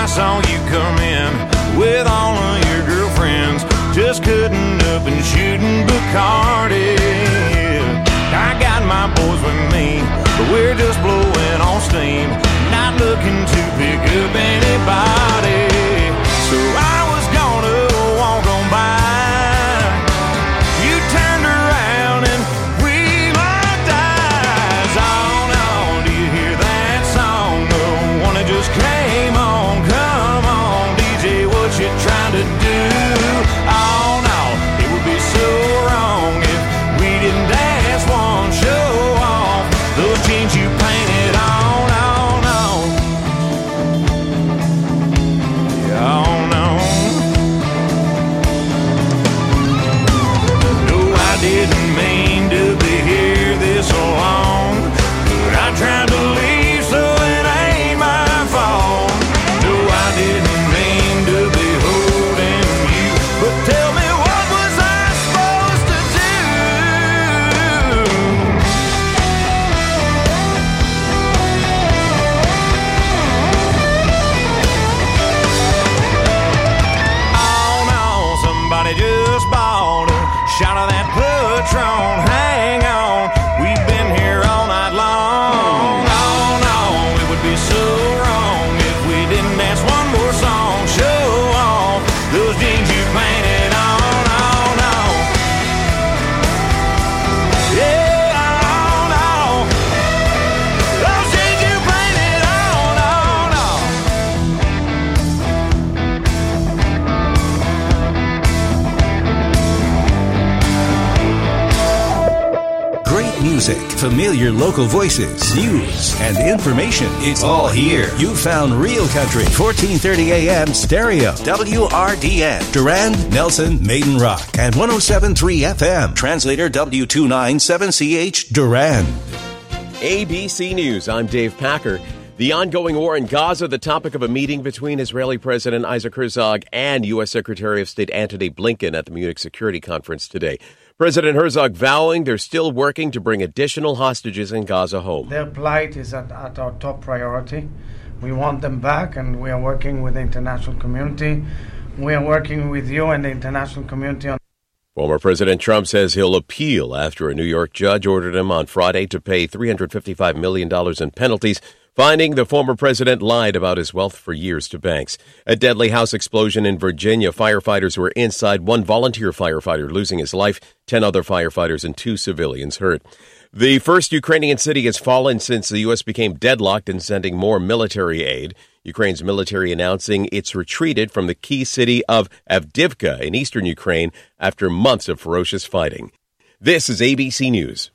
I saw you come in with all of your girlfriends, just cutting up and shooting Bacardi. I got my boys with me, but we're just blowing on steam, not looking to pick up anybody. So I was gonna walk on by, you turned around and we locked eyes. Oh no, do you hear that song? The one that just came on. Come on, DJ, what you trying to do? Oh no, it would be so wrong if we didn't dance one, show off those jeans you painted on. Didn't mean to be here this long, but I tried to leave, so it ain't my fault. No, I didn't mean to be holding you, but tell me, what was I supposed to do? Oh no, somebody just bought a shot of that Patron, hang on, we've been here all night long. Oh no, it would be so wrong if we didn't dance one more song, show off those jeans you painted on. Oh no, yeah, oh no, those jeans you painted on. Great music, familiar local voices, news, and information. It's all here. You found Real Country, 1430 AM stereo, WRDN, Durand, Nelson, Maiden Rock, and 107.3 FM, translator W297CH, Durand. ABC News, I'm Dave Packer. The ongoing war in Gaza, the topic of a meeting between Israeli President Isaac Herzog and U.S. Secretary of State Antony Blinken at the Munich Security Conference today. President Herzog vowing they're still working to bring additional hostages in Gaza home. Their plight is at our top priority. We want them back, and we are working with the international community. We are working with you and the international community on. Former President Trump says he'll appeal after a New York judge ordered him on Friday to pay $355 million in penalties, finding the former president lied about his wealth for years to banks. A deadly house explosion in Virginia. Firefighters were inside. One volunteer firefighter losing his life. 10 other firefighters and 2 civilians hurt. The first Ukrainian city has fallen since the U.S. became deadlocked in sending more military aid. Ukraine's military announcing it's retreated from the key city of Avdiivka in eastern Ukraine after months of ferocious fighting. This is ABC News.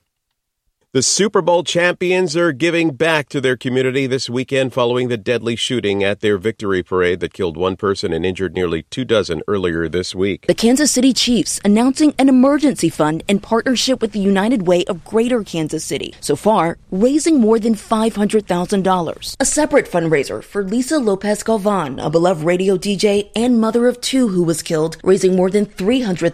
The Super Bowl champions are giving back to their community this weekend following the deadly shooting at their victory parade that killed one person and injured nearly 24 earlier this week. The Kansas City Chiefs announcing an emergency fund in partnership with the United Way of Greater Kansas City. So far, raising more than $500,000. A separate fundraiser for Lisa Lopez Galvan, a beloved radio DJ and mother of 2 who was killed, raising more than $300,000.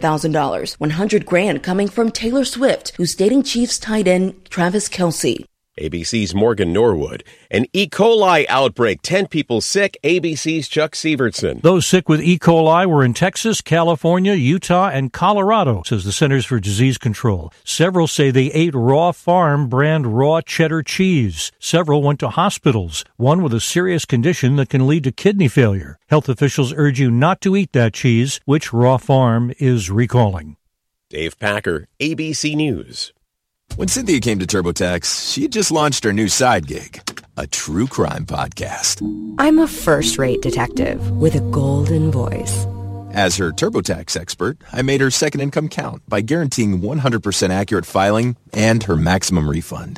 $100,000 coming from Taylor Swift, who's dating Chiefs tight end Travis Kelce. ABC's Morgan Norwood. An E. coli outbreak. 10 people sick. ABC's Chuck Severson. Those sick with E. coli were in Texas, California, Utah, and Colorado, says the Centers for Disease Control. Several say they ate Raw Farm brand raw cheddar cheese. Several went to hospitals, one with a serious condition that can lead to kidney failure. Health officials urge you not to eat that cheese, which Raw Farm is recalling. Dave Packer, ABC News. When Cynthia came to TurboTax, she had just launched her new side gig, a true crime podcast. I'm a first-rate detective with a golden voice. As her TurboTax expert, I made her second income count by guaranteeing 100% accurate filing and her maximum refund.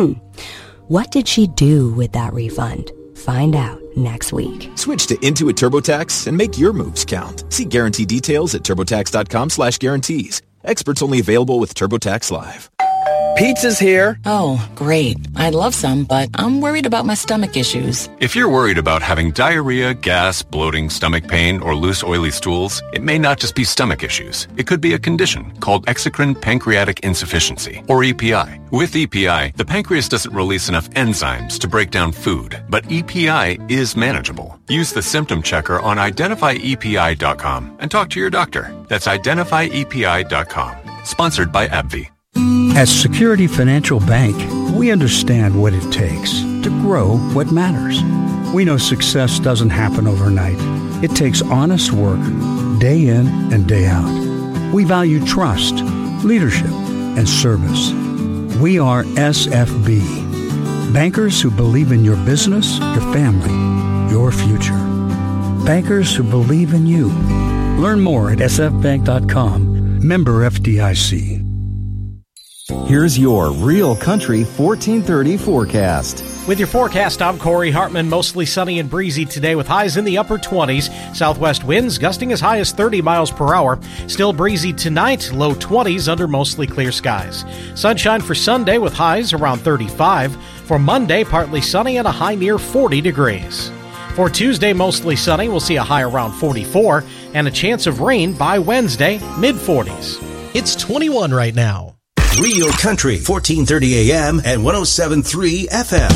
What did she do with that refund? Find out next week. Switch to Intuit TurboTax and make your moves count. See guarantee details at TurboTax.com/guarantees. Experts only available with TurboTax Live. Pizza's here. Oh, great. I'd love some, but I'm worried about my stomach issues. If you're worried about having diarrhea, gas, bloating, stomach pain, or loose, oily stools, it may not just be stomach issues. It could be a condition called exocrine pancreatic insufficiency, or EPI. With EPI, the pancreas doesn't release enough enzymes to break down food, but EPI is manageable. Use the symptom checker on identifyepi.com and talk to your doctor. That's identifyepi.com. Sponsored by AbbVie. At Security Financial Bank, we understand what it takes to grow what matters. We know success doesn't happen overnight. It takes honest work, day in and day out. We value trust, leadership, and service. We are SFB, bankers who believe in your business, your family, your future. Bankers who believe in you. Learn more at sfbank.com. Member FDIC. Here's your Real Country 1430 forecast. With your forecast, I'm Corey Hartman. Mostly sunny and breezy today with highs in the upper 20s. Southwest winds gusting as high as 30 miles per hour. Still breezy tonight, low 20s under mostly clear skies. Sunshine for Sunday with highs around 35. For Monday, partly sunny and a high near 40 degrees. For Tuesday, mostly sunny. We'll see a high around 44 and a chance of rain by Wednesday, mid-40s. It's 21 right now. Real Country, 1430 AM and 107.3 FM.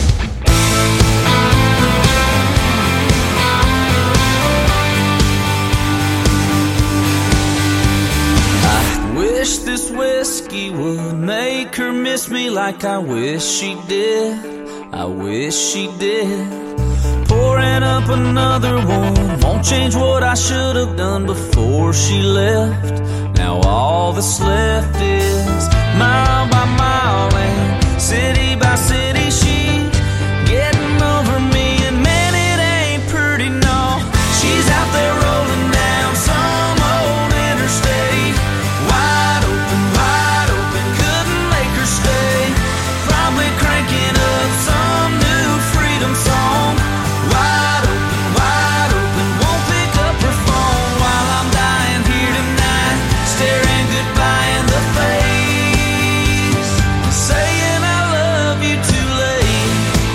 I wish this whiskey would make her miss me like I wish she did. I wish she did. Pouring up another one won't change what I should have done before she left. Now all that's left is mile by mile and city by city she getting over me, and man, it ain't pretty, no. She's out there rolling down some old interstate, wide open, couldn't make her stay. Probably cranking up some new freedom song. Wide open, won't pick up her phone while I'm dying here tonight, staring goodbye in the face, saying I love you too late.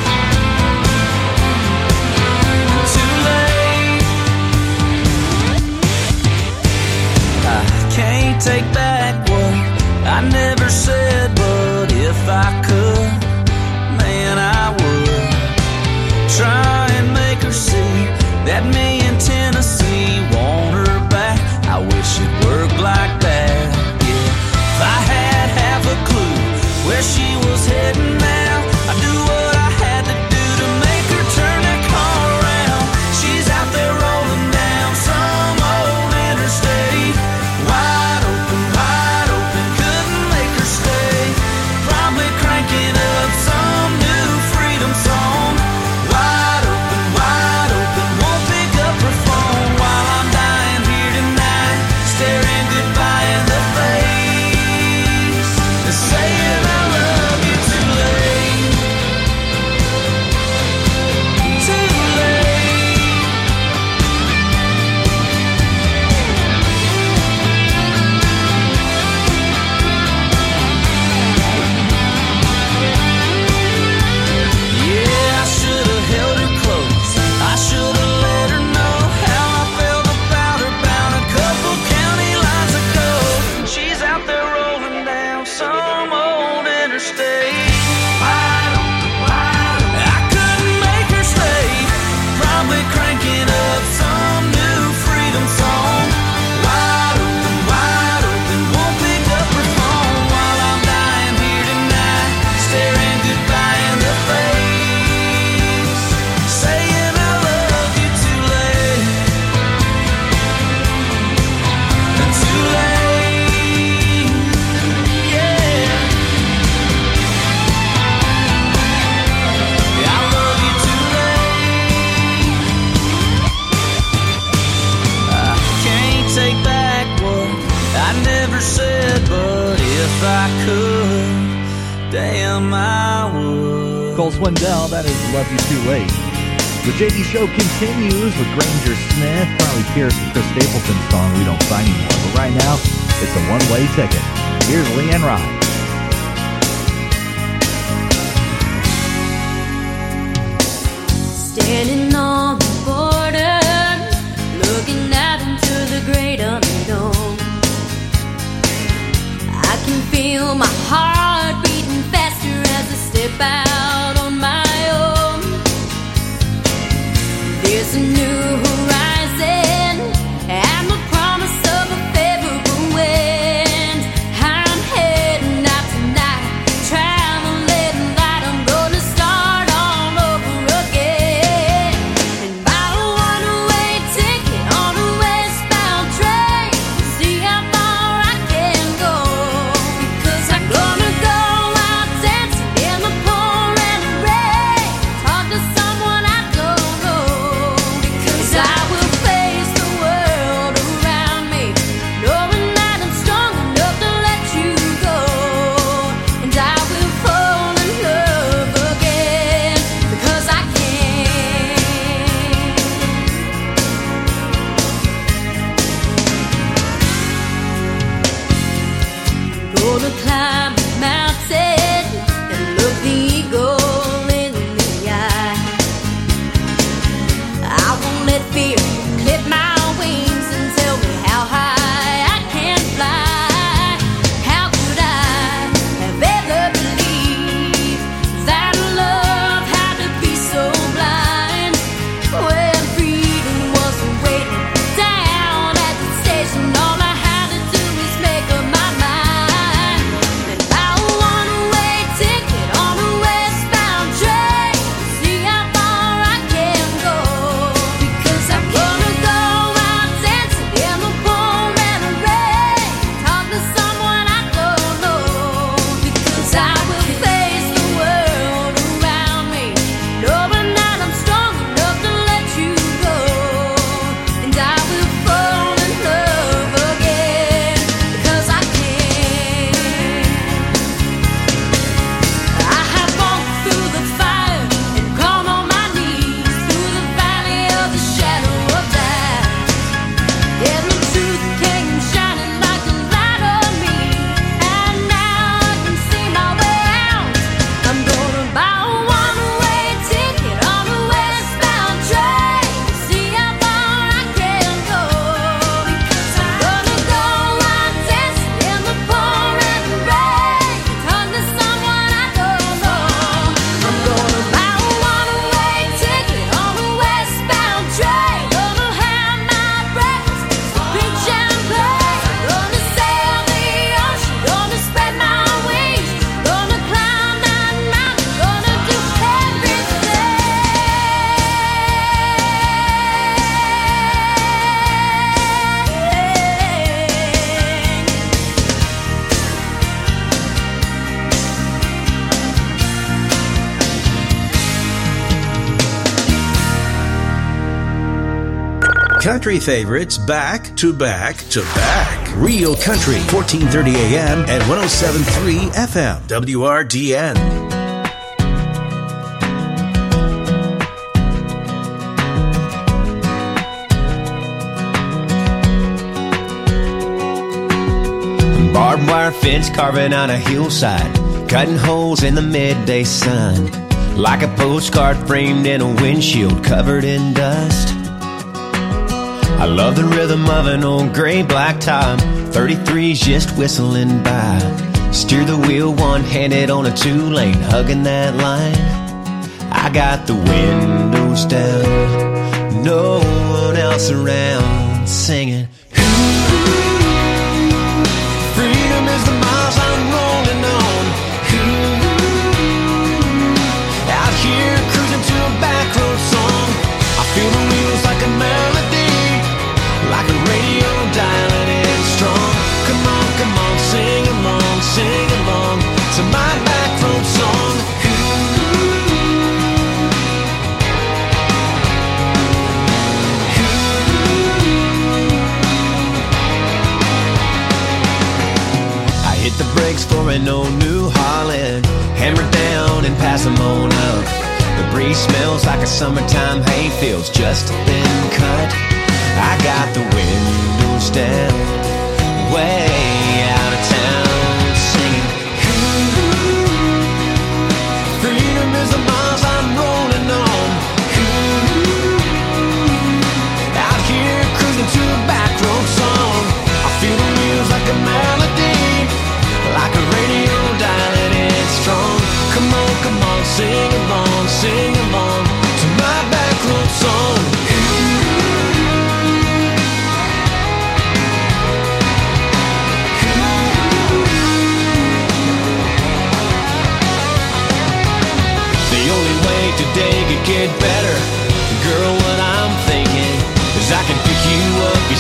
Too late. I can't take back what I never said, but if I could, man, I would try and make her see that me in Tennessee want her back. I wish it worked like that, yeah. If I had half a clue where she was heading now, I'd do what I had to do to make her turn that car around. She's out there rolling down some old interstate, wide open, couldn't make her stay. Probably cranking up some new freedom song. Wide open, won't pick up her phone while I'm dying here tonight, staring goodbye in the face, and saying I love you too late. Too late. Yeah, I should have held her close. I should have let her know how I felt about her, bound a couple county lines ago. She's out there rolling down some old interstate. I couldn't make her stay. Probably cranking up some new freedom song. Wide open, won't pick up her phone while I'm dying here tonight, staring goodbye in the face, saying I love you too late. Too late, yeah. I love you too late. I can't take back what I never said, but if I could, damn I would. Cole Swindell, that is Love You Too Late. The JD Show continues with Granger Smith, Carly Pierce, and Chris Stapleton's song We Don't Fight Anymore. But right now, it's a one-way ticket. Here's Leanne Rye. step out on my own. There's a new horizon and the promise of a favorable wind. I'm heading out tonight, traveling light. I'm gonna start all over again. And buy a one-way ticket on a westbound train, see how far I can go. Because I'm gonna go out dancing in the pouring rain, talk to someone I don't know. Because I will face the world around me, knowing that I'm strong enough to let you go. And I will fall in love again, because I can. Gonna climb a mountain and look the eagle in the eye. I won't let fear clip my wings and tell me how high I can fly. How could I have ever believed that love had to be so blind, when freedom was waiting down at the station? All I had to do is make up my mind. And buy a one-way ticket on a westbound train, see how far I can go. Because I'm gonna go out dancing in the pouring rain, talk to someone I don't know. Because I will face the world around me, knowing that I'm strong enough to let you go. And I will fall in love again, because I can. I have walked through the fire and gone on my knees, through the valley of the shadow of death. And the truth came shining like a light on me, and now I can see my way out. I'm gonna buy a one-way ticket on a westbound train, see how far I can go. Because I'm gonna go out dancing in the pouring rain, talk to someone I don't know. I'm gonna buy a one-way ticket on a westbound train, gonna have my breakfast, drink champagne, gonna sail the ocean, gonna spread my wings, gonna climb that mountain, gonna do Country favorites back to back to back. Real Country, 1430 AM and 107.3 FM. WRDN. Barbed wire fence carving out a hillside, cutting holes in the midday sun, like a postcard framed in a windshield covered in dust. I love the rhythm of an old gray black top, 33's just whistling by. Steer the wheel one-handed on a two-lane, hugging that line. I got the windows down, no one else around, singing. Freedom is the miles I'm rolling on. Out here cruising to a back road song. I feel the wheels like a melody, like a radio dialing in strong. Come on, sing along to my back road song. I hit the brakes for an old New Holland, hammer down and pass them on up. The breeze smells like a summertime hayfield's just been cut. I got the windows down, way out of town, singing. Freedom is the miles I'm rolling on. Out here cruising to a back road song. I feel the wheels like a melody, like a radio dialing in strong. Come on,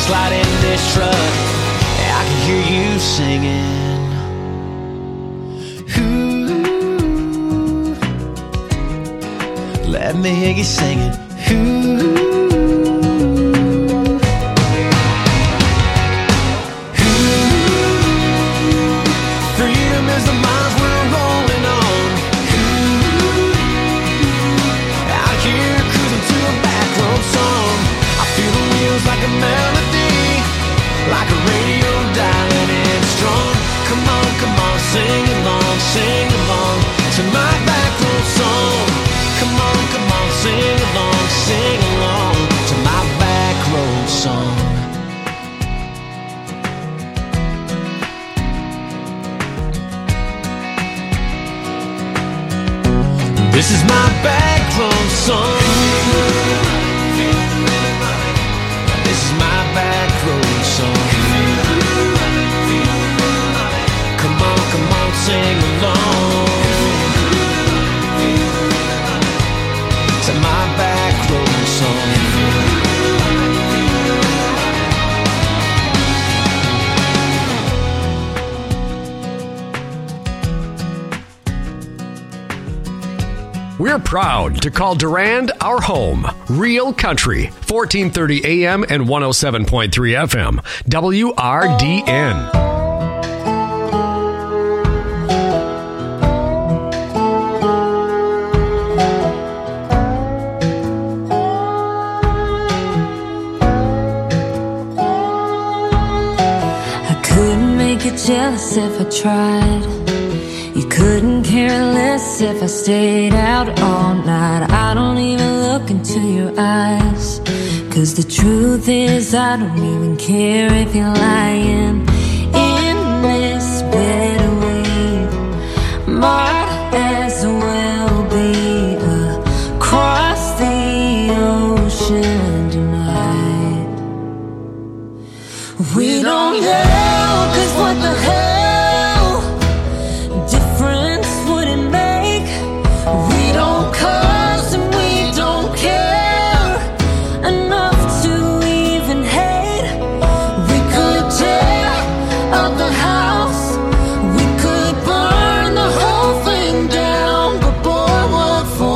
slide in this truck, I can hear you singing. Ooh, let me hear you singing. Ooh. Like a melody, like a radio dialing in strong. Come on, sing along to my back road song. Come on, sing along to my back road song. This is my back road song. This is my back road song. Come on, sing along to my back road song. We're proud to call Durand our home. Real Country, 1430 AM and 107.3 FM, WRDN. I couldn't make you jealous if I tried. You couldn't care less if I stayed out all night. I don't even look into your eyes, 'cause the truth is I don't even care if you're lying. In this bed we might as well be across the ocean tonight. We don't know, 'cause what the hell difference would it make? We don't cuss and we don't care enough to even hate. We could tear up the house, we could burn the whole thing down, but boy, what for?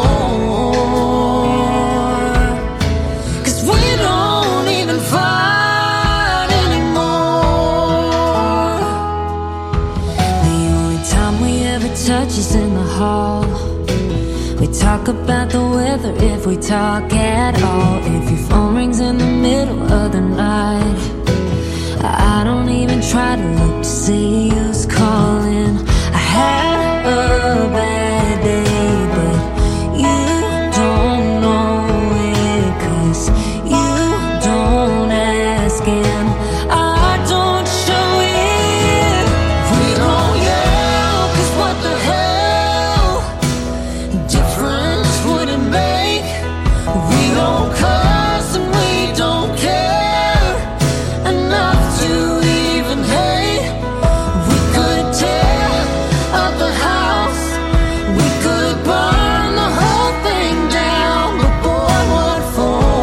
'Cause we don't even fight anymore. The only time we ever touch is in the hall. We talk about the weather if we talk at all. If your phone rings in the middle of the night, I don't even try to look to see who's calling. I had a bad day, but you don't know it, 'cause you don't ask and I don't show it. We don't yell, 'cause what the hell difference would it make? We don't cuss and we don't care enough to even hate. We could tear up the house, we could burn the whole thing down, but boy, what for?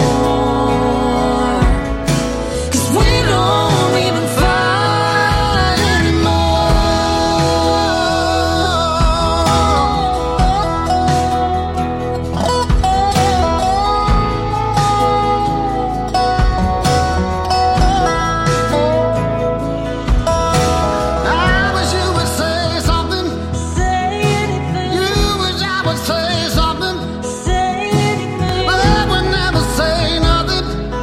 'Cause we don't even fight I wish you would say something. Say anything. You wish I would say something. Say anything. But I would never say nothing.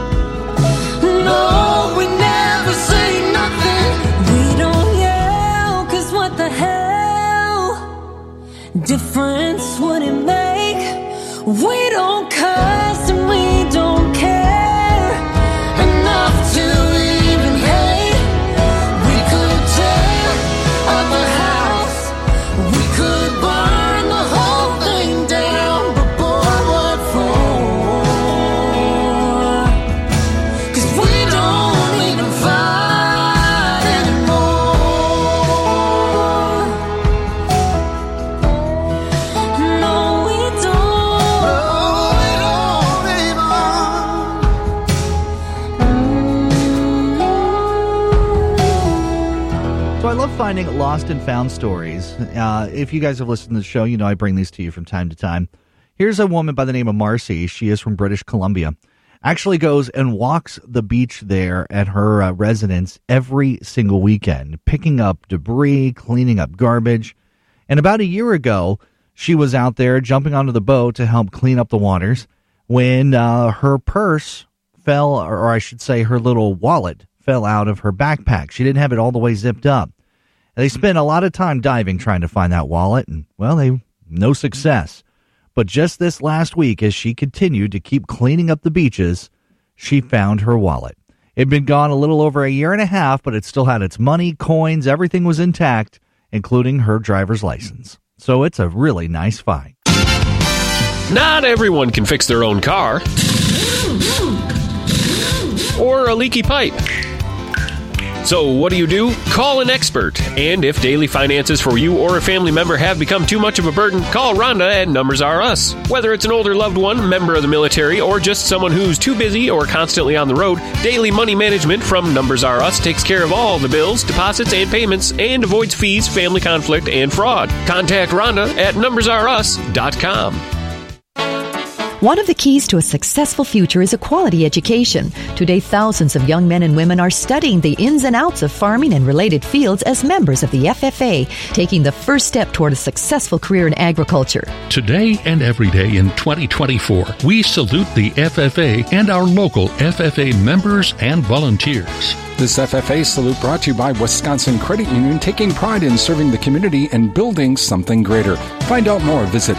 No, we never say nothing. We don't yell, 'cause what the hell difference would it make? We don't cuss and we don't care enough to even hate. We could tear up the house, we could burn the whole thing down, but boy, what for? 'Cause we don't even fight anymore. No, we don't. No, we don't. finding lost and found stories. If you guys have listened to the show, you know I bring these to you from time to time. Here's a woman by the name of Marcy. She is from British Columbia. Actually goes and walks the beach there at her residence every single weekend, picking up debris, cleaning up garbage. And about a year ago, she was out there jumping onto the boat to help clean up the waters when her purse fell, or I should say her little wallet fell out of her backpack. She didn't have it all the way zipped up. They spent a lot of time diving trying to find that wallet, and, well, no success. But just this last week, as she continued to keep cleaning up the beaches, she found her wallet. It had been gone a little over a year and a half, but it still had its money, coins, everything was intact, including her driver's license. So it's a really nice find. Not everyone can fix their own car or a leaky pipe. So what do? Call an expert. And if daily finances for you or a family member have become too much of a burden, call Rhonda at Numbers Are Us. Whether it's an older loved one, member of the military, or just someone who's too busy or constantly on the road, Daily Money Management from Numbers Are Us takes care of all the bills, deposits, and payments, and avoids fees, family conflict, and fraud. Contact Rhonda at numbersareus.com. One of the keys to a successful future is a quality education. Today, thousands of young men and women are studying the ins and outs of farming and related fields as members of the FFA, taking the first step toward a successful career in agriculture. Today and every day in 2024, we salute the FFA and our local FFA members and volunteers. This FFA salute brought to you by Wisconsin Credit Union, taking pride in serving the community and building something greater. Find out more, visit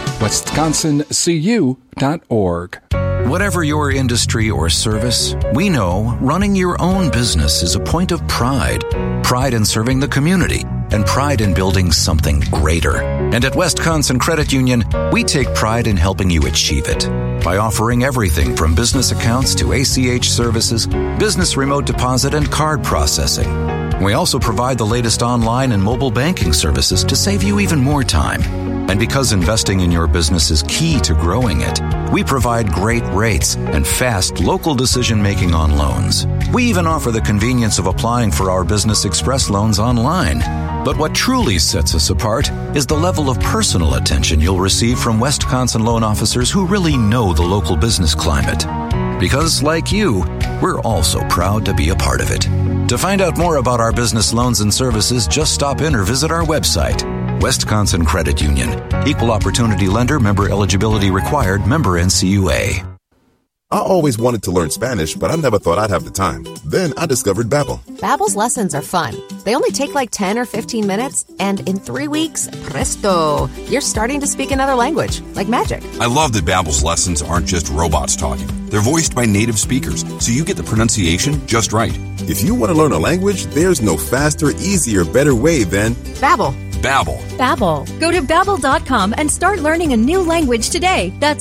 wisconsincu.org. Whatever your industry or service, we know running your own business is a point of pride. Pride in serving the community and pride in building something greater. And at Wisconsin Credit Union, we take pride in helping you achieve it by offering everything from business accounts to ACH services, business remote deposit, and card processing. We also provide the latest online and mobile banking services to save you even more time. And because investing in your business is key to growing it, we provide great rates and fast local decision-making on loans. We even offer the convenience of applying for our Business Express loans online. But what truly sets us apart is the level of personal attention you'll receive from Wisconsin loan officers who really know the local business climate. Because, like you, we're also proud to be a part of it. To find out more about our business loans and services, just stop in or visit our website. Wisconsin Credit Union. Equal Opportunity Lender. Member eligibility required. Member NCUA. I always wanted to learn Spanish, but I never thought I'd have the time. Then I discovered Babbel. Babbel's lessons are fun. They only take like 10 or 15 minutes, and in 3 weeks, presto, you're starting to speak another language, like magic. I love that Babbel's lessons aren't just robots talking. They're voiced by native speakers, so you get the pronunciation just right. If you want to learn a language, there's no faster, easier, better way than Babbel. Babbel. Babbel. Go to Babbel.com and start learning a new language today. That's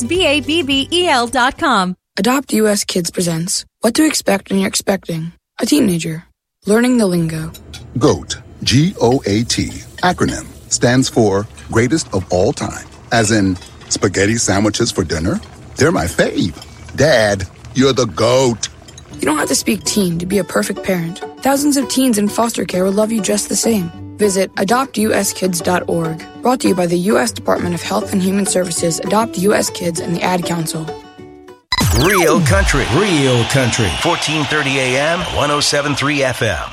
BABBEL.com. Adopt US Kids presents What to Expect When You're Expecting a Teenager. Learning the lingo. GOAT, G-O-A-T, acronym, stands for Greatest of All Time. As in, spaghetti sandwiches for dinner? They're my fave. Dad, you're the GOAT. You don't have to speak teen to be a perfect parent. Thousands of teens in foster care will love you just the same. Visit adoptuskids.org. Brought to you by the U.S. Department of Health and Human Services, Adopt U.S. Kids, and the Ad Council. Real country. 1430 AM, 107.3 FM.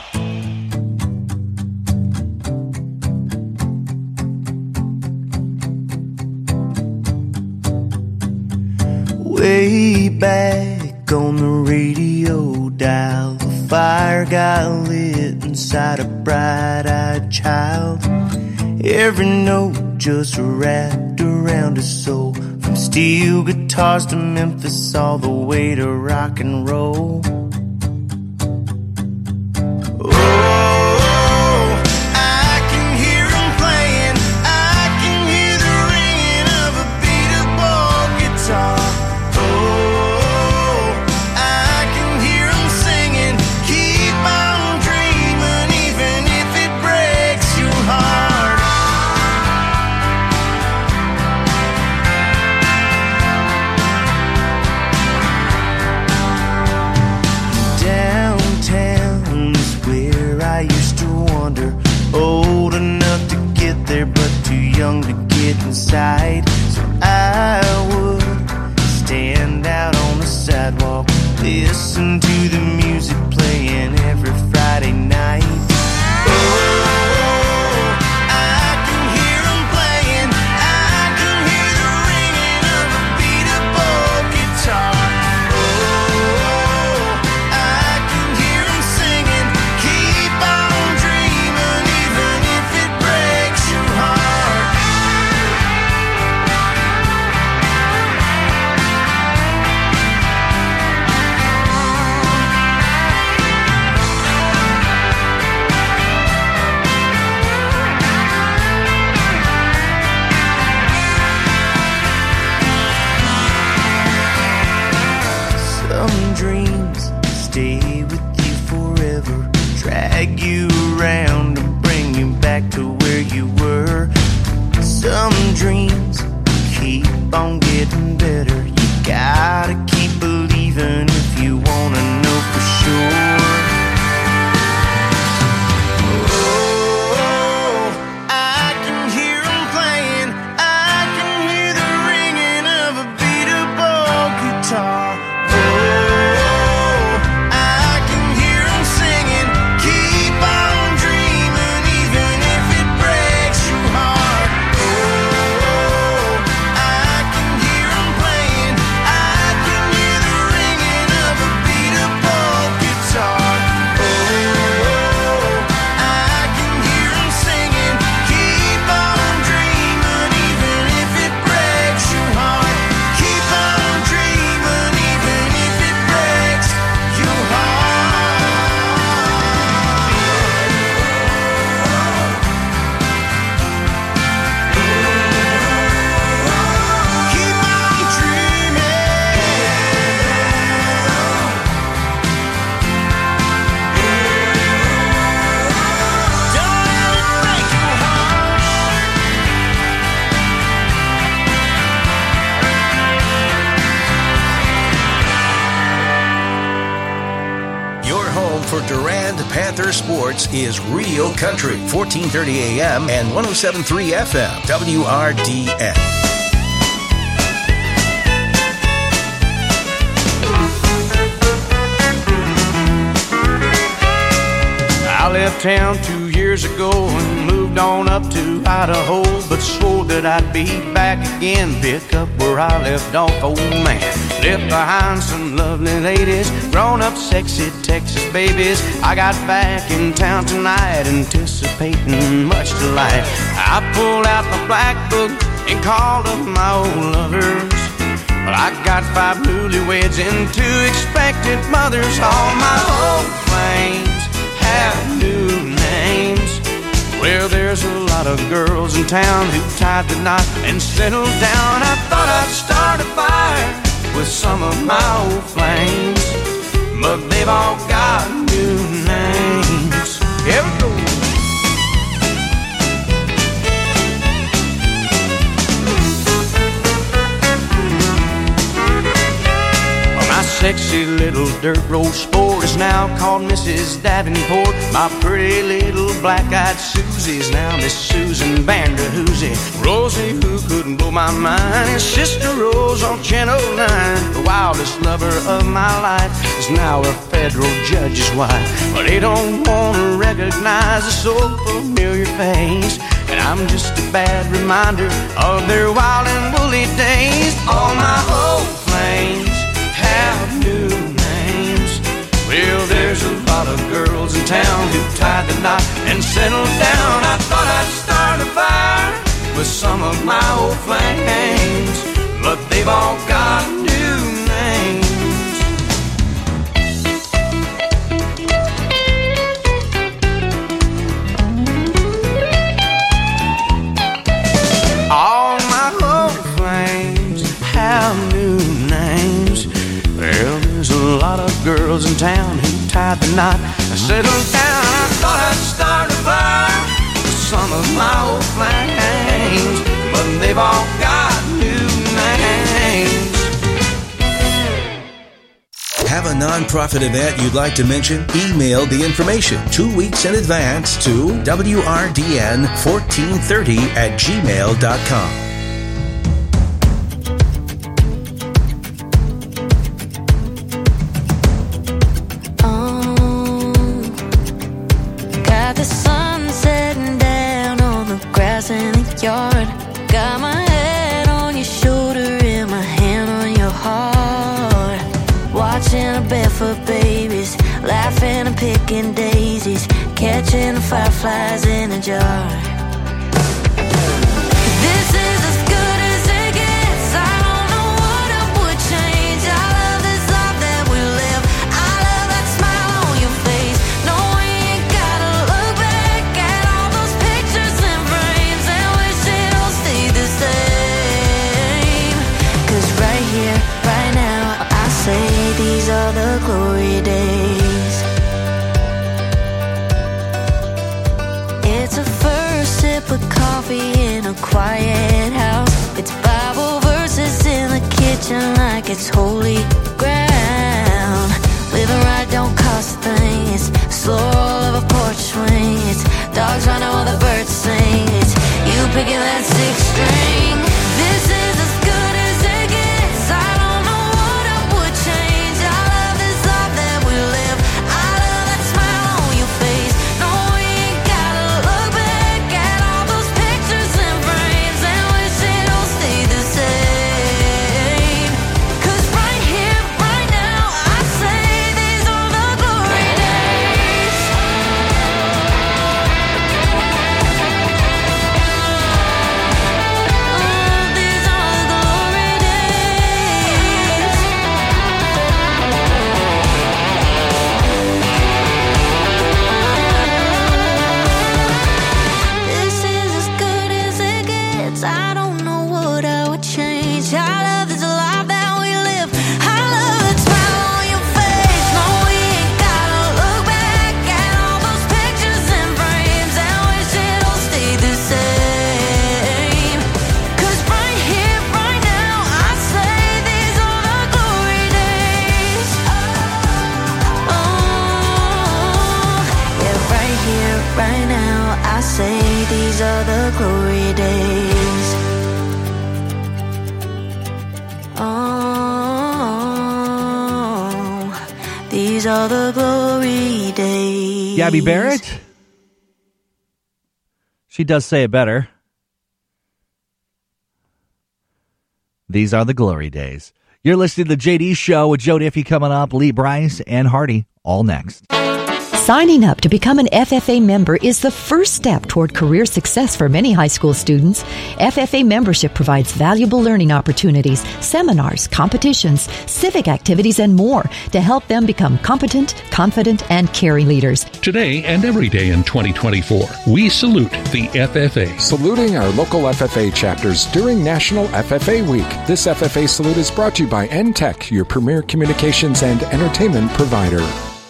Way back on the radio dial, the fire got lit inside a bright-eyed child. Every note just wrapped around his soul, from steel guitars to Memphis, all the way to rock and roll. sight. So I would stand out on the sidewalk, listen to the music playing every Friday night. Drag you around and bring you back to where you were. Some dreams keep on getting better. You gotta keep believing if you wanna know for sure. Oh, I can hear them playing. I can hear the ringing of a beat-up guitar. For Durand Panther Sports is Real Country, 1430 AM and 107.3 FM, WRDN. I left town 2 years ago and moved on up to Idaho, but swore that I'd be back again, pick up where I left off, old man. Left behind some lovely ladies, grown-up sexy Texas babies. I got back in town tonight, anticipating much delight. I pulled out my black book and called up my old lovers. Well, I got 5 newlyweds and 2 expected mothers. All my old flames have new names. Well, there's a lot of girls in town who tied the knot and settled down. I thought I'd start a fire with some of my old flames, but they've all got new names. Here we go. My sexy little dirt road sport is now called Mrs. Davenport. My pretty little black-eyed Susie's now Miss Susan Vanderhoosie. Rosie, who couldn't blow my mind, is Sister Rose on Channel 9. The wildest lover of my life is now a federal judge's wife. But they don't want to recognize a so familiar face, and I'm just a bad reminder of their wild and woolly days. All my old flames have new names. Well, there's a lot of girls in town who tied the knot and settled down. I thought I'd start a fire with some of my old flames, but they've all got new names. All my old flames have new names. Well, there's a lot of girls in town who tied the knot and settled down. I thought I'd start a fire with some of my old flames, but they've all got new names. Have a nonprofit event you'd like to mention? Email the information 2 weeks in advance to WRDN1430@gmail.com. watching our barefoot babies, laughing and picking daisies, catching the fireflies in a jar. This is as good as it gets. I don't know what I would change. I love this life that we live. I love that smile on your face. No, we ain't gotta look back at all those pictures and frames and wish it all stayed the same. 'Cause right here, right now, I say these are the glory days. It's a first sip of coffee in a quiet house. It's Bible verses in the kitchen like it's holy ground. Living right don't cost a thing. It's slow roll of a porch swing. It's dogs running while the birds sing. It's you picking that sixth string. This is as good as it gets. I don't know what I would change. I love this life that we live. I love that smile on your face. No, we ain't gotta look back at all those pictures and frames and wish it all stayed the same. 'Cause right here, right now, I say these are the glory days. These are the glory days. This is as good as it gets. I don't know what I would change. I love this life that we live. I love that smile on your face. No, we ain't gotta look back at all those pictures and frames and wish it all stayed the same. 'Cause right here, right now, I say these are the glory days. Oh, yeah, right here, right now, I say these are the glory days. Oh, these are the glory days. Gabby Barrett? She does say it better. These are the glory days. You're listening to the JD Show with Joe Diffie coming up, Lee Bryce, and Hardy, all next. Signing up to become an FFA member is the first step toward career success for many high school students. FFA membership provides valuable learning opportunities, seminars, competitions, civic activities, and more to help them become competent, confident, and caring leaders. Today and every day in 2024, we salute the FFA. Saluting our local FFA chapters during National FFA Week. This FFA salute is brought to you by NTech, your premier communications and entertainment provider.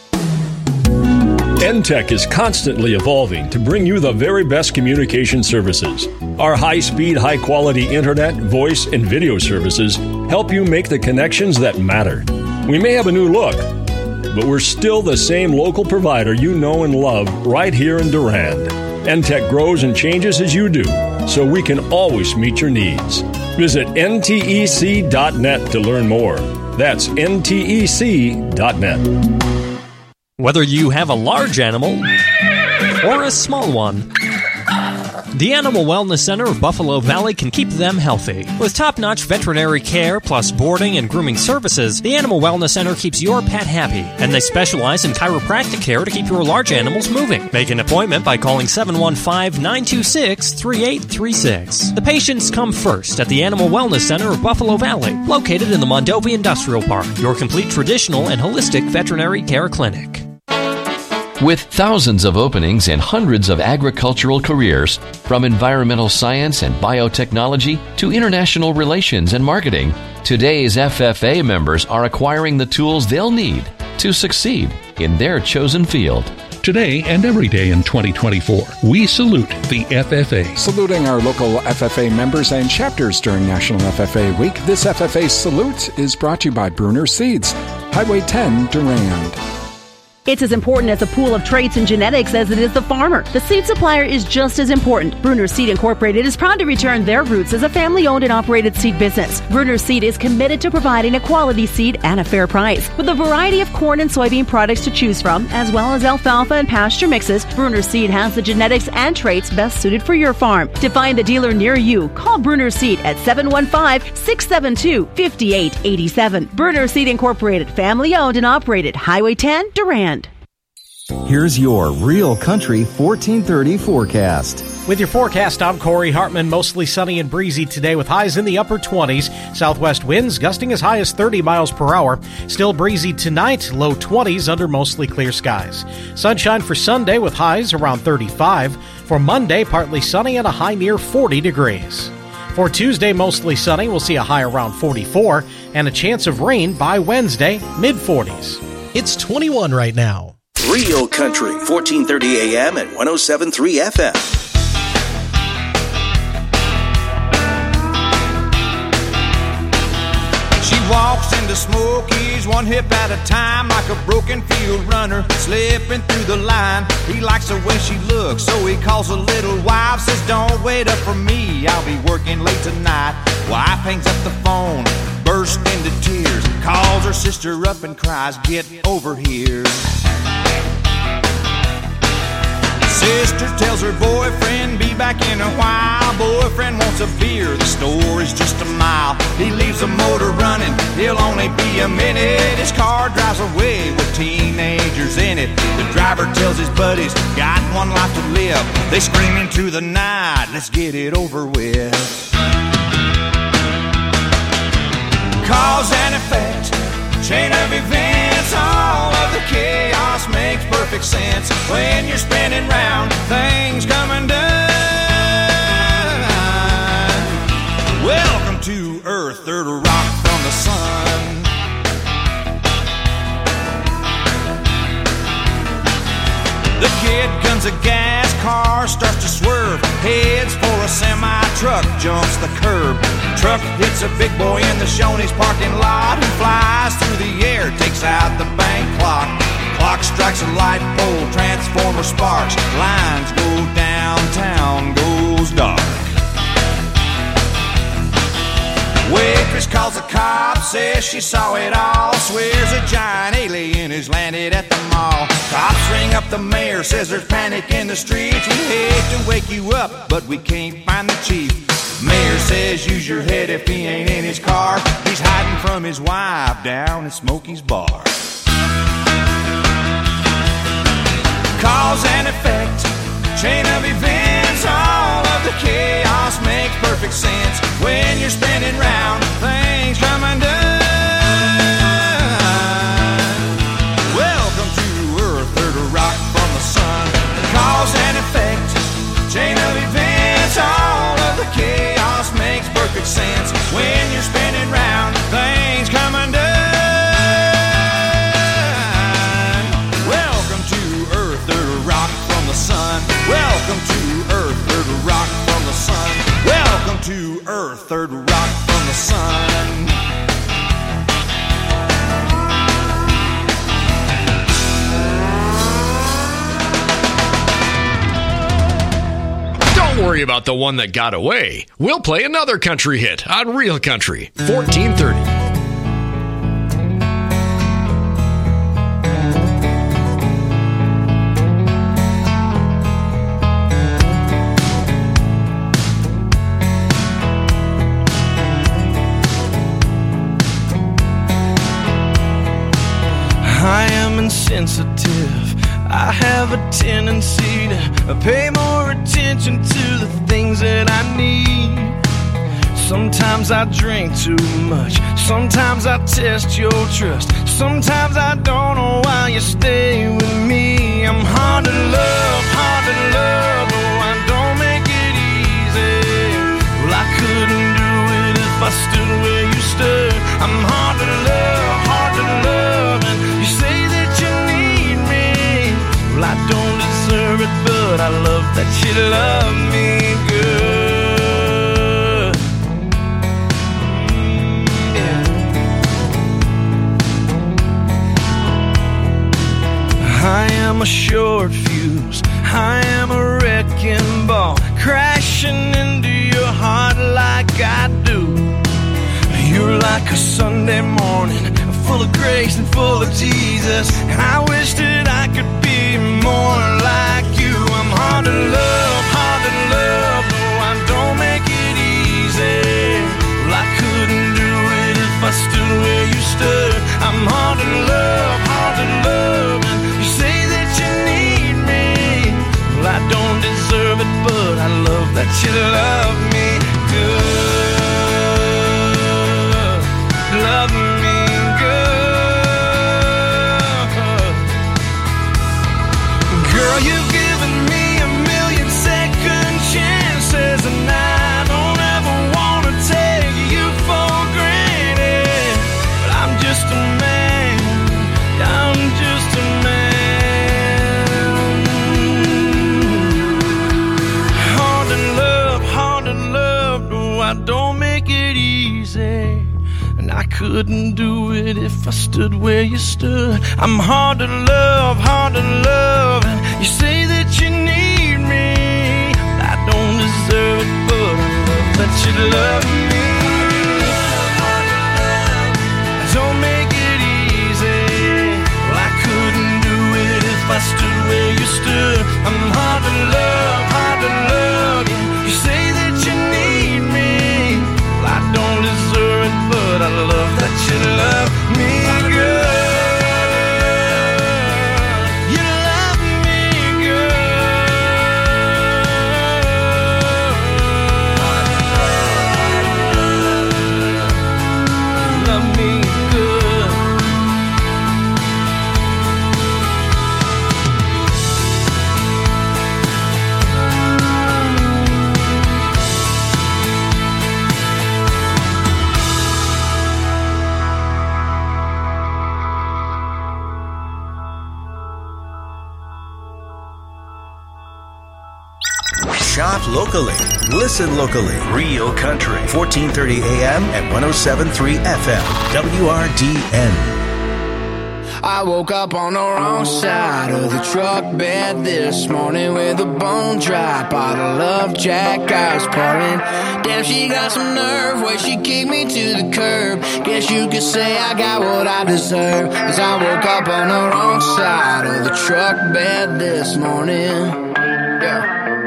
NTech is constantly evolving to bring you the very best communication services. Our high-speed, high-quality internet, voice, and video services help you make the connections that matter. We may have a new look, but we're still the same local provider you know and love right here in Durand. NTech grows and changes as you do, so we can always meet your needs. Visit ntec.net to learn more. That's ntec.net. Whether you have a large animal or a small one, the Animal Wellness Center of Buffalo Valley can keep them healthy. With top-notch veterinary care plus boarding and grooming services, the Animal Wellness Center keeps your pet happy, and they specialize in chiropractic care to keep your large animals moving. Make an appointment by calling 715-926-3836. The patients come first at the Animal Wellness Center of Buffalo Valley, located in the Mondovi Industrial Park, your complete traditional and holistic veterinary care clinic. With thousands of openings and hundreds of agricultural careers, from environmental science and biotechnology to international relations and marketing, today's FFA members are acquiring the tools they'll need to succeed in their chosen field. Today and every day in 2024, we salute the FFA. Saluting our local FFA members and chapters during National FFA Week, this FFA salute is brought to you by Bruner Seeds, Highway 10, Durand. It's as important as a pool of traits and genetics as it is the farmer. The seed supplier is just as important. Bruner Seed Incorporated is proud to return their roots as a family-owned and operated seed business. Bruner Seed is committed to providing a quality seed at a fair price. With a variety of corn and soybean products to choose from, as well as alfalfa and pasture mixes, Bruner Seed has the genetics and traits best suited for your farm. To find the dealer near you, call Bruner Seed at 715-672-5887. Bruner Seed Incorporated, family-owned and operated, Highway 10, Durand. Here's your Real Country 1430 forecast. With your forecast, I'm Corey Hartman. Mostly sunny and breezy today with highs in the upper 20s. Southwest winds gusting as high as 30 miles per hour. Still breezy tonight, low 20s under mostly clear skies. Sunshine for Sunday with highs around 35. For Monday, partly sunny and a high near 40 degrees. For Tuesday, mostly sunny. We'll see a high around 44 and a chance of rain by Wednesday, mid-40s. It's 21 right now. Real Country, 1430 AM and 107.3 FM. She walks into Smokies one hip at a time, like a broken field runner slipping through the line. He likes the way she looks, so he calls a little wife, says don't wait up for me, I'll be working late tonight. Wife hangs up the phone, bursts into tears, calls her sister up and cries, get over here. Sister tells her boyfriend be back in a while. Boyfriend wants a beer, the store is just a mile. He leaves the motor running, he'll only be a minute. His car drives away with teenagers in it. The driver tells his buddies, got one life to live. They scream into the night, let's get it over with. Cause and effect, chain of events, all of the chaos makes perfect sense. When you're spinning round, things come undone. Welcome to Earth, third rock from the sun. The kid guns a gas, car starts to swerve, heads for a semi-truck, jumps the curb. Truck hits a big boy in the Shoney's parking lot. He flies through the air, takes out the bank clock. Clock strikes a light pole, transformer sparks. Lines go downtown, goes dark. Waitress calls the cops, says she saw it all. Swears a giant alien has landed at the mall. Cops ring up the mayor, says there's panic in the streets. We hate to wake you up, but we can't find the chief. Mayor says use your head if he ain't in his car. He's hiding from his wife down at Smokey's bar. Cause and effect, chain of events, all of the chaos makes perfect sense. When you're spinning round, things come undone. Welcome to Earth, third rock from the sun. Cause and effect, chain of events, all of the chaos makes perfect sense. When you're spinning round, things come undone. Welcome to Earth, third rock from the sun. Welcome to Earth, third rock from the sun. Welcome to Earth, third rock from the sun. Don't worry about the one that got away. We'll play another country hit on Real Country 1430. I am insensitive. I have a tendency to pay more attention to the things that I need. Sometimes I drink too much. Sometimes I test your trust. Sometimes I don't know why you stay with me. I'm hard to love, oh, I don't make it easy. Well, I couldn't do it if I stood where you stood. I'm hard to love, and you say that you need me. Well, I don't deserve it, but I love that you love me good. am a short fuse, I am a wrecking ball, crashing into your heart like I do. You're like a Sunday morning, full of grace and full of Jesus. I wish that I could be more like you. I'm hard to love, no, I don't make it easy. Well, I couldn't do it if I stood where you stood. I'm hard to love, and you say that you need me. Well, I don't deserve it, but I love that you love me good. Love me good. Girl, you've given me a million second chances, and I don't ever want to take you for granted. But I'm just a man, I'm just a man. Hard to love, no, I don't make it easy. I couldn't do it if I stood where you stood. I'm hard to love, and you say that you need me. I don't deserve it, but I love that you love me. Don't make it easy. Well, I couldn't do it if I stood where you stood. I'm hard to love, yeah. You say that you need me. Well, I don't deserve it, but I love that you love me good. You love me good. Love me good. Shop locally. Listen locally. Real Country. 1430 AM and 107.3 FM. WRDN. I woke up on the wrong side of the truck bed this morning with a bone dry bottle of Jack I was pouring. Damn, she got some nerve where she kicked me to the curb. Guess you could say I got what I deserve, 'cause I woke up on the wrong side of the truck bed this morning. Yeah.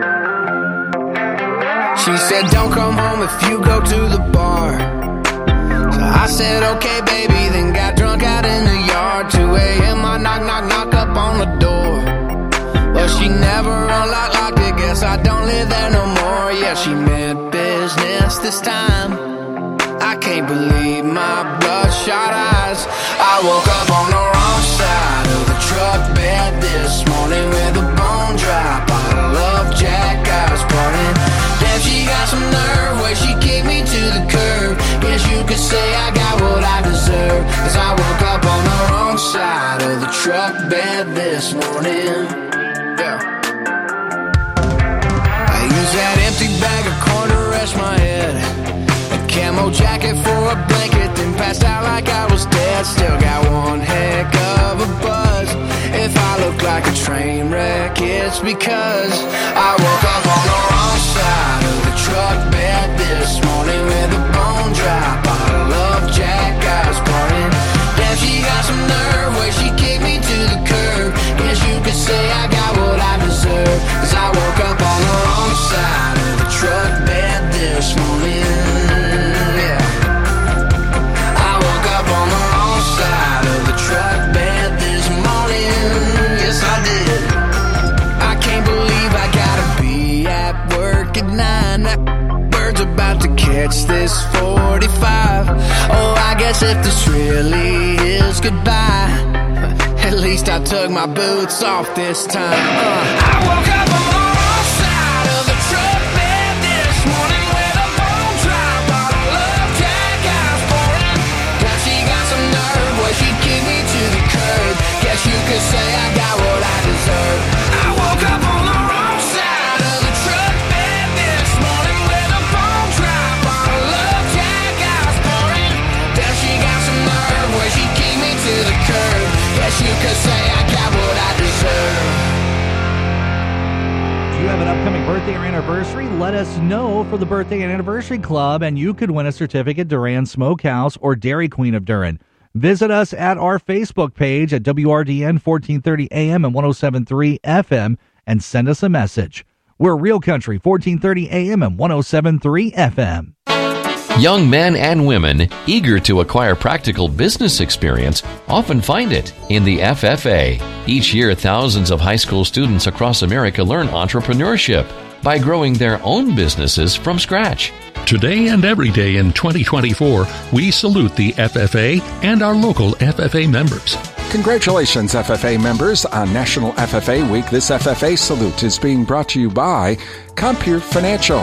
She said, don't come home if you go to the bar. So I said, okay, baby, then got drunk out in the yard. 2 a.m. I knock up on the door. But she never unlocked it, guess I don't live there no more. Yeah, she meant business this time. I can't believe my bloodshot eyes. I woke up on the wrong side of the truck bed this morning with a bone dry bottle of Jack I was pouring. Damn, she got some nerve where she kicked me to the curb. Guess you could say I got what I deserve, 'cause I woke up on the wrong side of the truck bed this morning. Yeah. I used that empty bag of corn to rest my head, a camo jacket for a blanket, then passed out like I was dead. Still got one heck of a buzz. If I look like a train wreck, it's because I woke up on the wrong side of the truck bed this morning with a bone dry bottle of Jack I was pouring. Damn, she got some nerve where she kicked me to the curb. Guess you could say I got what I deserve, 'cause I woke up on the wrong side of the truck bed this morning. Yeah. I woke up on the wrong side of the truck bed this morning. Yes, I did. I can't believe I gotta be at work at 9. That bird's about to catch this 45. Oh, I guess if this really is goodbye, at least I took my boots off this time. I woke up on the wrong side of the truck bed this morning with a bone dry bottle of Jack I was pouring. Now she got some nerve where she kicked me to the curb. Guess you could say I got what I deserve. I woke up on the wrong side of the truck bed this morning with a bone dry bottle of Jack I was pouring. Now she got some nerve where she kicked me to the curb. Guess you could say I got what I deserve. upcoming birthday or anniversary, let us know for the Birthday and Anniversary Club, and you could win a certificate to Duran Smokehouse or Dairy Queen of Duran. Visit us at our Facebook page at WRDN 1430 AM and 107.3 FM and send us a message. We're Real Country 1430 AM and 107.3 FM. Young men and women eager to acquire practical business experience often find it in the FFA. Each year, thousands of high school students across America learn entrepreneurship by growing their own businesses from scratch. Today and every day in 2024, we salute the FFA and our local FFA members. Congratulations, FFA members, on National FFA Week. This FFA salute is being brought to you by Compeer Financial.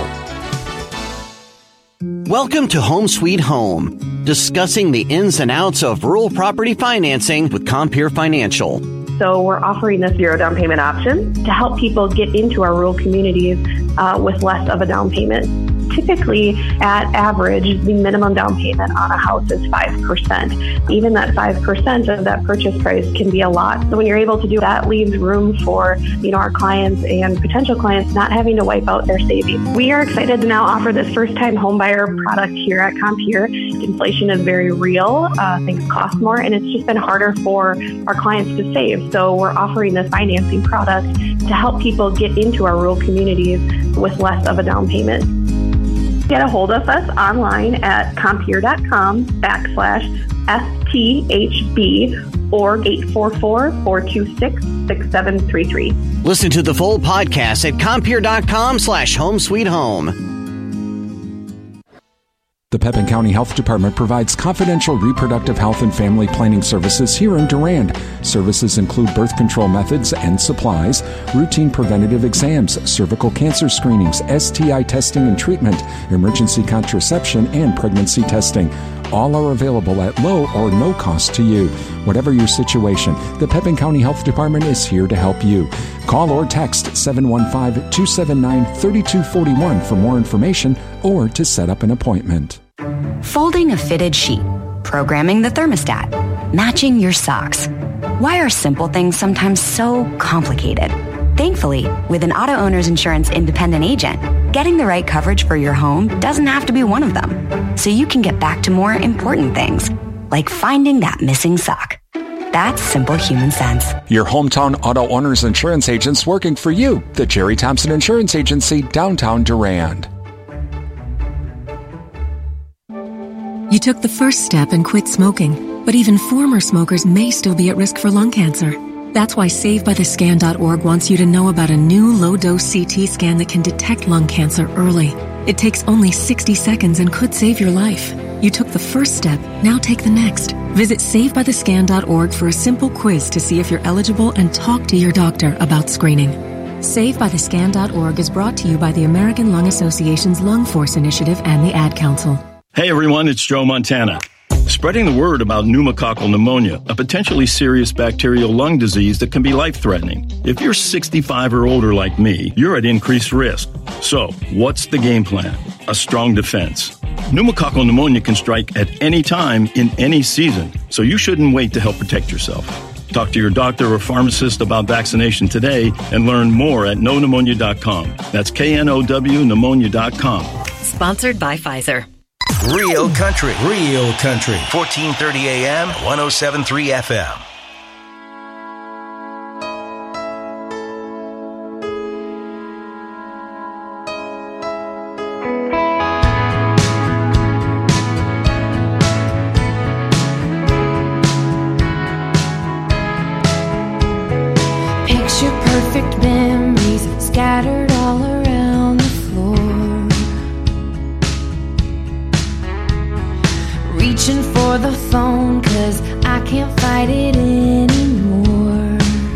Welcome to Home Sweet Home, discussing the ins and outs of rural property financing with Compeer Financial. So we're offering this zero down payment option to help people get into our rural communities with less of a down payment. Typically, at average, the minimum down payment on a house is 5%. Even that 5% of that purchase price can be a lot. So when you're able to do that, leaves room for our clients and potential clients not having to wipe out their savings. We are excited to now offer this first-time homebuyer product here at Compeer. Inflation is very real. Things cost more, and it's just been harder for our clients to save. So we're offering this financing product to help people get into our rural communities with less of a down payment. Get a hold of us online at compeer.com/STHB or 844-426-6733. Listen to the full podcast at compeer.com/homesweethome. The Pepin County Health Department provides confidential reproductive health and family planning services here in Durand. Services include birth control methods and supplies, routine preventative exams, cervical cancer screenings, STI testing and treatment, emergency contraception, and pregnancy testing. All are available at low or no cost to you. Whatever your situation, the Pepin County Health Department is here to help you. Call or text 715-279-3241 for more information or to set up an appointment. Folding a fitted sheet, programming the thermostat, matching your socks. Why are simple things sometimes so complicated? Thankfully, with an Auto Owners Insurance independent agent, getting the right coverage for your home doesn't have to be one of them. So you can get back to more important things, like finding that missing sock. That's simple human sense. Your hometown Auto Owners Insurance agents working for you. The Jerry Thompson Insurance Agency, downtown Durand. You took the first step and quit smoking, but even former smokers may still be at risk for lung cancer. That's why SaveByTheScan.org wants you to know about a new low-dose CT scan that can detect lung cancer early. It takes only 60 seconds and could save your life. You took the first step, now take the next. Visit SaveByTheScan.org for a simple quiz to see if you're eligible and talk to your doctor about screening. SaveByTheScan.org is brought to you by the American Lung Association's Lung Force Initiative and the Ad Council. Hey everyone, it's Joe Montana. Spreading the word about pneumococcal pneumonia, a potentially serious bacterial lung disease that can be life-threatening. If you're 65 or older like me, you're at increased risk. So, what's the game plan? A strong defense. Pneumococcal pneumonia can strike at any time in any season, so you shouldn't wait to help protect yourself. Talk to your doctor or pharmacist about vaccination today and learn more at knowpneumonia.com. That's KNOW pneumonia.com. Sponsored by Pfizer. Real Country. Real Country. 1430 AM, 107.3 FM. Picture perfect memories scattered all around the floor. Reaching for the phone 'cause I can't fight it anymore.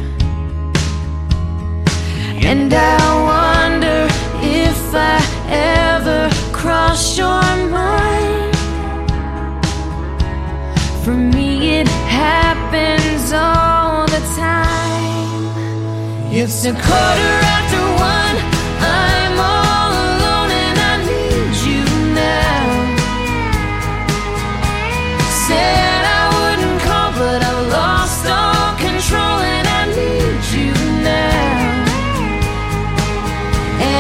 And I wonder if I ever cross your mind. For me it happens all the time. It's 1:15, I'm all alone and I need you now. Said I wouldn't call, but I lost all control and I need you now.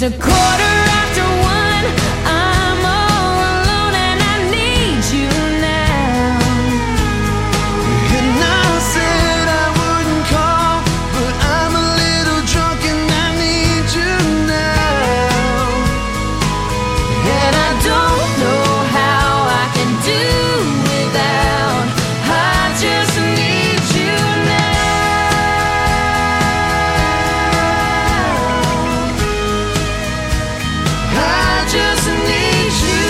a 1:15. I'm all alone and I need you now. And I said I wouldn't call, but I'm a little drunk and I need you now. And I don't know how I can do without. I just need you now. I just need you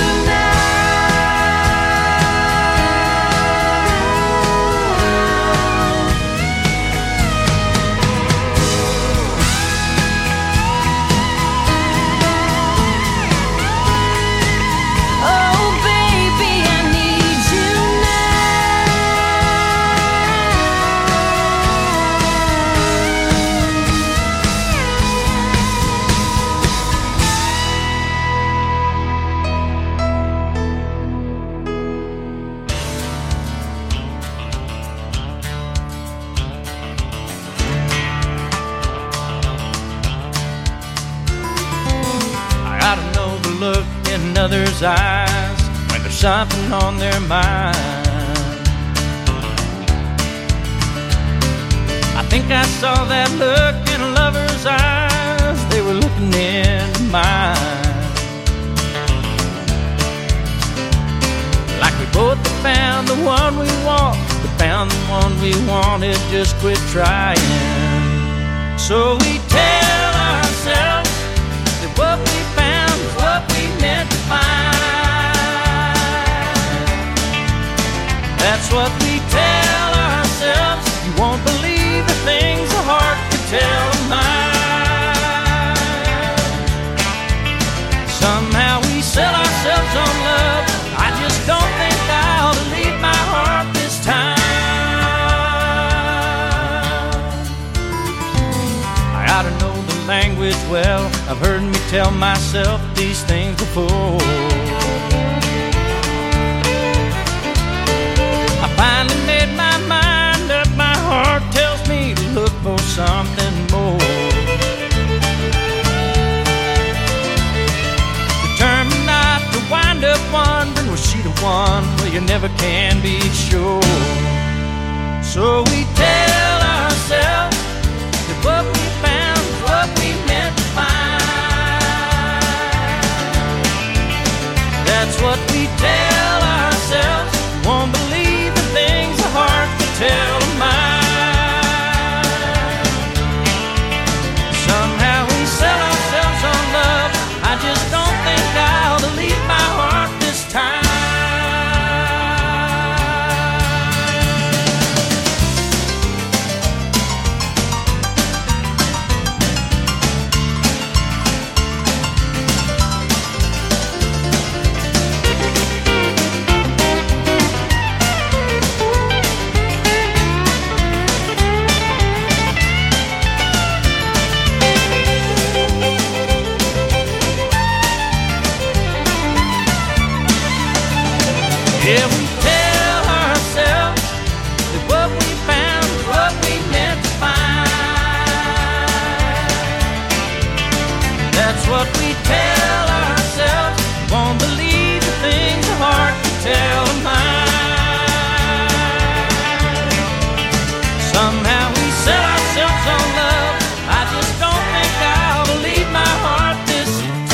now. Oh, baby, I need you I ought to know the look in others' eyes when there's something on their mind. I think I saw that look in a lover's eyes. They were looking into mine. Like we both had found the one we want, but found the one we wanted, just quit trying. So we tell ourselves that what we found is what we meant to find. That's what we tell ourselves. You won't believe the things a heart could tell a mind. Somehow we sell ourselves on love. I just don't think I'll leave my heart this time. I ought to know the language well. I've heard me tell myself these things before. I finally made my mind up. My heart tells me to look for something more. Determined not to wind up wondering, was she the one? Well, you never can be sure. So we tell ourselves that what we found is what we meant to find. That's what we tell ourselves. Won't believe the things a heart could tell a mind. Somehow we sell ourselves on love. I just don't think I'll leave my heart this time. Yeah, we tell ourselves that what we found is what we meant to find. That's what we tell ourselves. Won't believe the things a heart can tell a mind. Somehow we sell ourselves on love. I just don't think I'll leave my heart this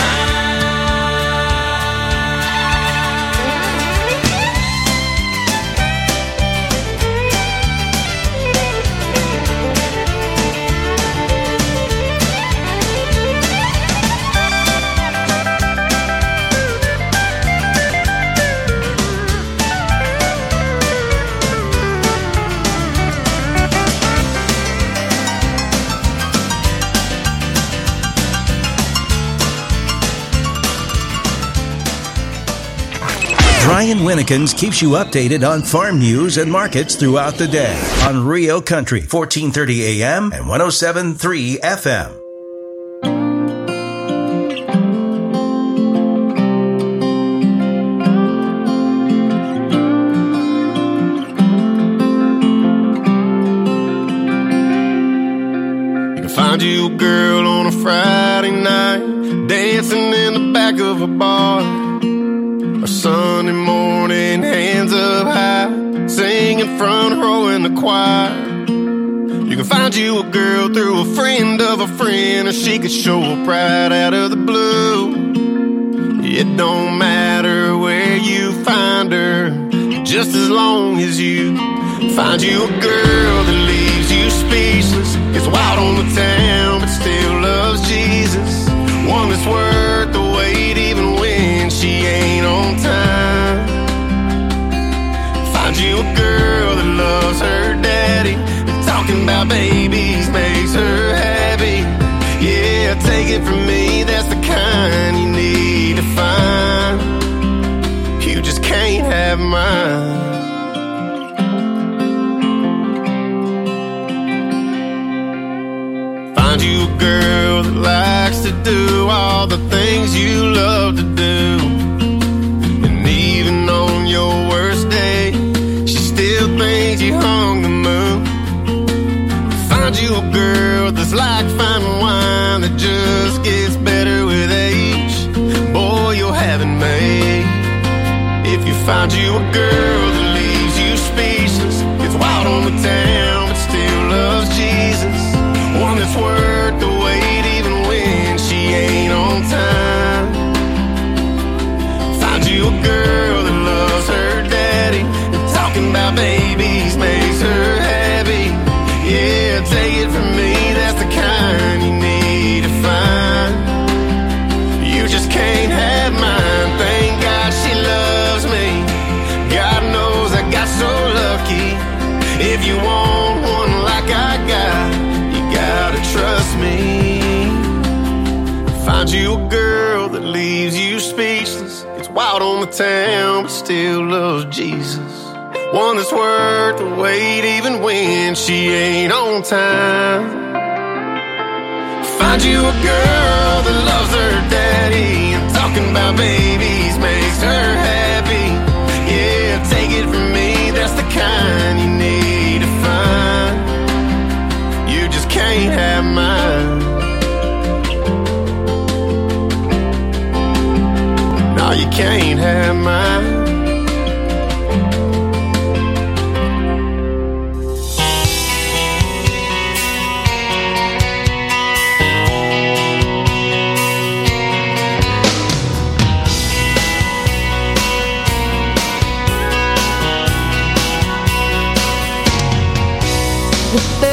Brian Winnekins keeps you updated on farm news and markets throughout the day on Rio Country, 1430 AM and 107.3 FM. Find you a girl on a Friday night, dancing in the back of a bar, or Sunday morning, hands up high, singing front row in the choir. You can find you a girl through a friend of a friend, or she could show up right out of the blue. It don't matter where you find her, just as long as you find you a girl that leaves you speechless, gets wild on the town but still loves Jesus. One that's worth the wait even when she ain't on time. Find you a girl that loves her daddy, and talking about babies makes her happy. Yeah, take it from me, that's the kind you need to find. You just can't have mine. Find you a girl that likes to do all the things you love to do, and even on your worst day, she still thinks you hung the moon. Find you a girl that's like fine wine that just gets better with age. Boy, you'll have it made. If you find you a girl that leaves you speechless, gets wild on the town but still loves Jesus. One that's worth the wait even when she ain't on time. Find you a girl that loves her daddy, and talking about babies makes her happy. Yeah, take it from me, that's the kind you need to find. You just can't have mine. Thank God she loves me. God knows I got so lucky. If you want one like I got, you gotta trust me. Find you a girl that leaves you speechless, gets wild on the town but still loves Jesus. One that's worth the wait even when she ain't on time. Find you a girl that loves her daddy, and talking about babies makes her happy. Yeah, take it from me, that's the kind you need to find. You just can't have mine. No, you can't have mine. The